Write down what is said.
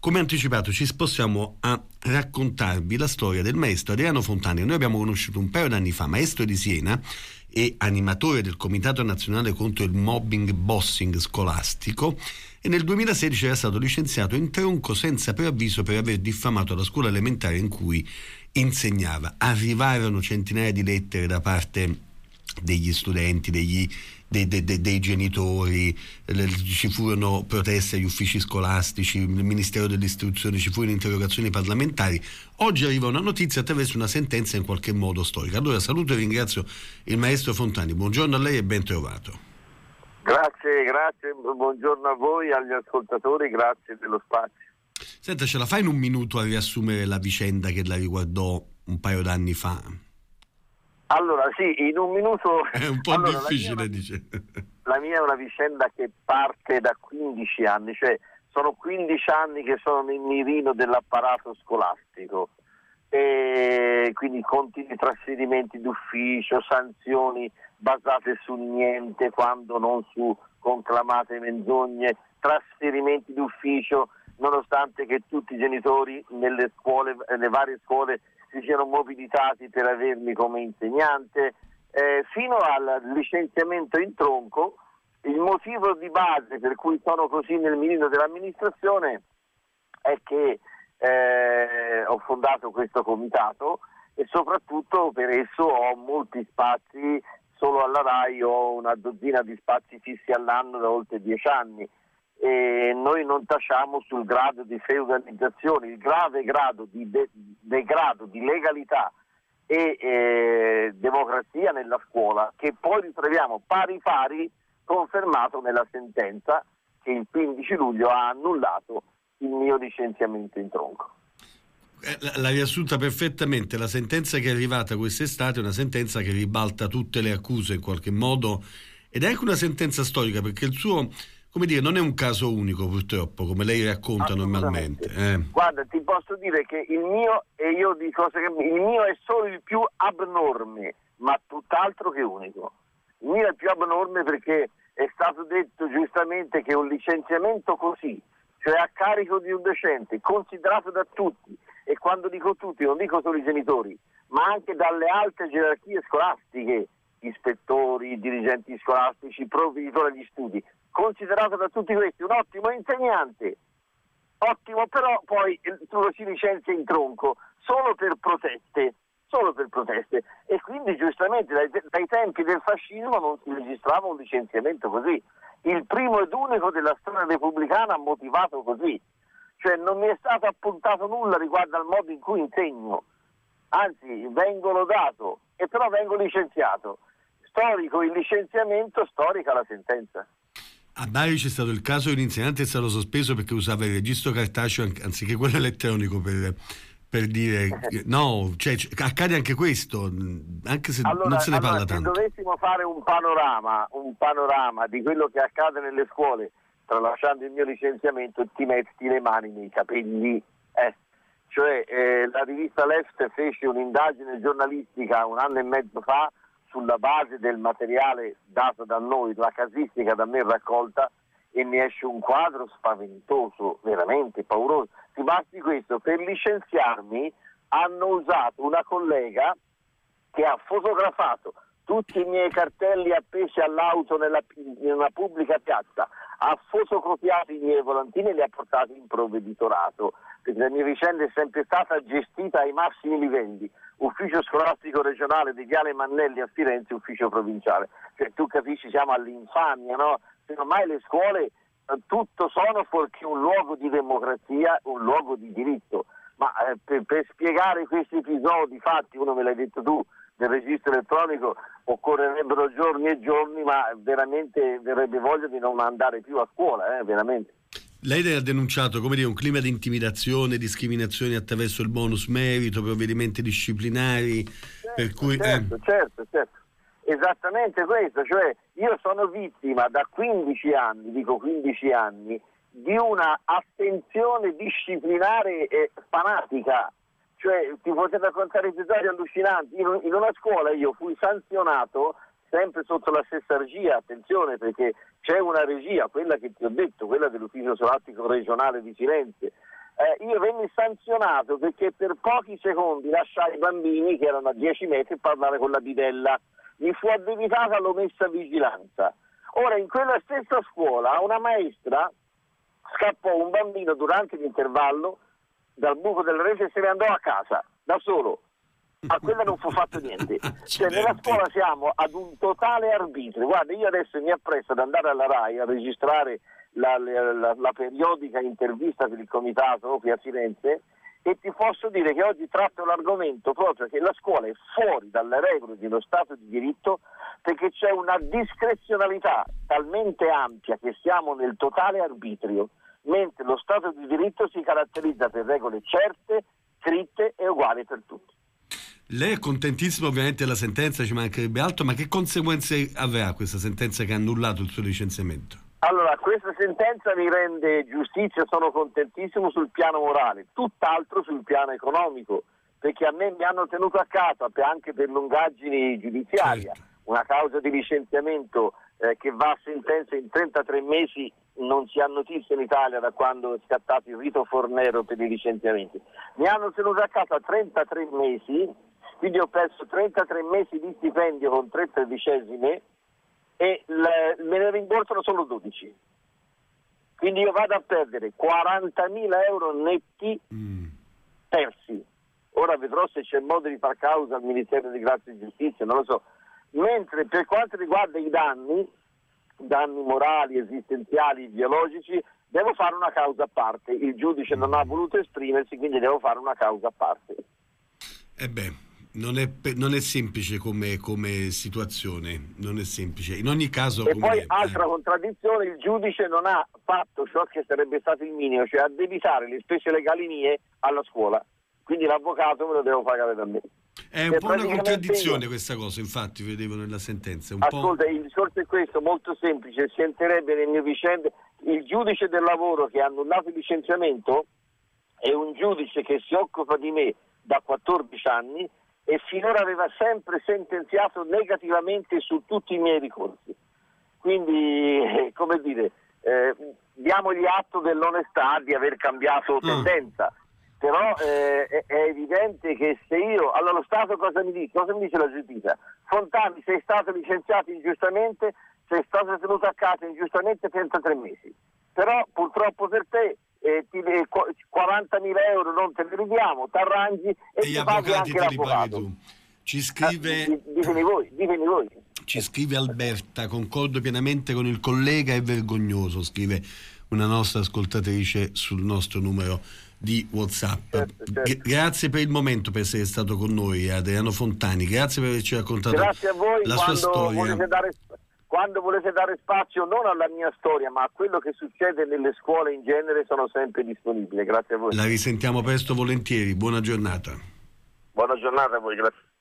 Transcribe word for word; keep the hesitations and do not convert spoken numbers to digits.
come anticipato ci spostiamo a raccontarvi la storia del maestro Adriano Fontani. Noi abbiamo conosciuto un paio d'anni fa, maestro di Siena e animatore del Comitato Nazionale contro il Mobbing Bossing Scolastico, e nel duemilasedici era stato licenziato in tronco senza preavviso per aver diffamato la scuola elementare in cui insegnava. Arrivarono centinaia di lettere da parte degli studenti, degli, dei, dei, dei, dei genitori, le, ci furono proteste agli uffici scolastici, il Ministero dell'Istruzione, ci furono interrogazioni parlamentari. Oggi arriva una notizia attraverso una sentenza in qualche modo storica. Allora saluto e ringrazio il maestro Fontani. Buongiorno a lei e ben trovato. Grazie, grazie, buongiorno a voi, agli ascoltatori, grazie dello spazio. Senta, ce la fa in un minuto a riassumere la vicenda che la riguardò un paio d'anni fa? Allora sì, in un minuto... È un po' allora, difficile, la mia, dice. La mia è una vicenda che parte da quindici anni, cioè sono quindici anni che sono nel mirino dell'apparato scolastico, e quindi continui trasferimenti d'ufficio, sanzioni basate su niente quando non su conclamate menzogne, trasferimenti d'ufficio nonostante che tutti i genitori nelle scuole, nelle varie scuole si siano mobilitati per avermi come insegnante, eh, fino al licenziamento in tronco. Il motivo di base per cui sono così nel mirino dell'amministrazione è che eh, ho fondato questo comitato e soprattutto per esso ho molti spazi. Solo alla RAI ho una dozzina di spazi fissi all'anno da oltre dieci anni, e noi non tacciamo sul grado di feudalizzazione, il grave grado di de- degrado di legalità e eh, democrazia nella scuola, che poi ritroviamo pari pari confermato nella sentenza che il quindici luglio ha annullato il mio licenziamento in tronco. L'ha riassunta perfettamente. La sentenza che è arrivata quest'estate è una sentenza che ribalta tutte le accuse in qualche modo, ed è anche una sentenza storica, perché il suo, come dire, non è un caso unico purtroppo, come lei racconta normalmente. Eh. Guarda, ti posso dire che il mio, e io dico che il mio è solo il più abnorme, ma tutt'altro che unico. Il mio è il più abnorme perché è stato detto giustamente che un licenziamento così, cioè a carico di un docente, considerato da tutti, e quando dico tutti non dico solo i genitori, ma anche dalle alte gerarchie scolastiche, ispettori, dirigenti scolastici, provveditori agli studi, considerato da tutti questi un ottimo insegnante, ottimo, però poi lo si licenzia in tronco solo per proteste, solo per proteste, e quindi giustamente dai, dai tempi del fascismo non si registrava un licenziamento così. Il primo ed unico della storia repubblicana motivato così. Cioè non mi è stato appuntato nulla riguardo al modo in cui insegno, anzi vengo lodato e però vengo licenziato. Storico il licenziamento, storica la sentenza. A Bari c'è stato il caso di un insegnante che è stato sospeso perché usava il registro cartaceo anziché quello elettronico per, per dire no, cioè accade anche questo, anche se allora, non se ne allora, parla tanto. Se dovessimo fare un panorama, un panorama di quello che accade nelle scuole, tralasciando il mio licenziamento, ti metti le mani nei capelli, eh. Cioè eh, la rivista Left fece un'indagine giornalistica un anno e mezzo fa sulla base del materiale dato da noi, la casistica da me raccolta, e mi esce un quadro spaventoso, veramente pauroso. Ti basti questo, per licenziarmi hanno usato una collega che ha fotografato tutti i miei cartelli appesi all'auto nella, in una pubblica piazza, ha fotocopiato i miei volantini e li ha portati in provveditorato, perché la mia vicenda è sempre stata gestita ai massimi livelli, ufficio scolastico regionale di Viale Mannelli a Firenze, ufficio provinciale. Cioè tu capisci, siamo all'infamia, no? Se ormai le scuole eh, tutto sono fuorché un luogo di democrazia, un luogo di diritto, ma eh, per, per spiegare questi episodi fatti, uno me l'hai detto tu, del registro elettronico, occorrerebbero giorni e giorni, ma veramente verrebbe voglia di non andare più a scuola, eh, veramente. Lei ha denunciato, come dire, un clima di intimidazione, discriminazione attraverso il bonus merito, provvedimenti disciplinari, certo, per cui... Certo, eh. certo, certo. Esattamente questo, cioè io sono vittima da quindici anni, dico quindici anni, di una attenzione disciplinare e fanatica. Cioè ti potete raccontare episodi allucinanti. In, in una scuola io fui sanzionato sempre sotto la stessa regia, attenzione, perché c'è una regia, quella che ti ho detto, quella dell'ufficio scolastico regionale di Firenze, eh, io venni sanzionato perché per pochi secondi lasciai i bambini che erano a dieci metri parlare con la bidella. Mi fu addebitata l'omessa vigilanza. Ora, in quella stessa scuola una maestra scappò un bambino durante l'intervallo dal buco della rete e se ne andò a casa da solo. A quella non fu fatto niente. Cioè, nella scuola siamo ad un totale arbitrio. Guarda, io adesso mi appresso ad andare alla RAI a registrare la, la, la, la periodica intervista per il comitato qui a Firenze, e ti posso dire che oggi tratto l'argomento proprio che la scuola è fuori dalle regole dello Stato di diritto, perché c'è una discrezionalità talmente ampia che siamo nel totale arbitrio, mentre lo Stato di diritto si caratterizza per regole certe, scritte e uguali per tutti. Lei è contentissimo ovviamente della sentenza, ci mancherebbe altro, ma che conseguenze avrà questa sentenza che ha annullato il suo licenziamento? Allora, questa sentenza mi rende giustizia, sono contentissimo sul piano morale, tutt'altro sul piano economico, perché a me mi hanno tenuto a casa anche per lungaggini giudiziaria, certo. Una causa di licenziamento eh, che va a sentenza in trentatré mesi, non si ha notizia in Italia da quando è scattato il rito Fornero per i licenziamenti. Mi hanno tenuto a casa trentatré mesi, quindi ho perso trentatré mesi di stipendio con tre tredicesime, e le, me ne rimborsano solo dodici. Quindi io vado a perdere quarantamila euro netti mm. persi. Ora vedrò se c'è modo di far causa al Ministero di Grazia e Giustizia, non lo so. Mentre per quanto riguarda i danni, danni morali, esistenziali, biologici, devo fare una causa a parte. Il giudice non ha voluto esprimersi, quindi devo fare una causa a parte. E beh, non è, non è semplice come, come situazione, non è semplice. In ogni caso. E come, poi altra eh. contraddizione, il giudice non ha fatto ciò che sarebbe stato il minimo, cioè addebitare le spese legali mie alla scuola. Quindi l'avvocato me lo devo pagare da me. È un e po' una contraddizione io... questa cosa, infatti, vedevo nella sentenza. Un Ascolta, po'... il discorso è questo, molto semplice, si entrerebbe nel mio vicende. Il giudice del lavoro che ha annullato il licenziamento è un giudice che si occupa di me da quattordici anni e finora aveva sempre sentenziato negativamente su tutti i miei ricorsi. Quindi, eh, come dire, eh, diamogli atto dell'onestà di aver cambiato tendenza. Mm. Però eh, è, è evidente che se io... Allora lo Stato cosa mi dice? Cosa mi dice la giustizia? Fontani, sei stato licenziato ingiustamente, sei stato tenuto a casa ingiustamente trentatré mesi. Però purtroppo per te eh, ti, eh, quarantamila euro non te li ridiamo, t'arrangi e, e ti paghi anche te li l'avvocato. Paghi tu. Ci scrive... Eh, ditemi voi, ditemi voi. Ci scrive Alberta, concordo pienamente con il collega, è vergognoso, scrive una nostra ascoltatrice sul nostro numero di WhatsApp. Certo, certo. G- grazie per il momento, per essere stato con noi, Adriano Fontani, grazie per averci raccontato grazie a voi, la quando sua storia. Volete dare, quando volete dare spazio non alla mia storia ma a quello che succede nelle scuole in genere, sono sempre disponibile. Grazie a voi. La risentiamo presto volentieri, buona giornata. Buona giornata a voi, grazie.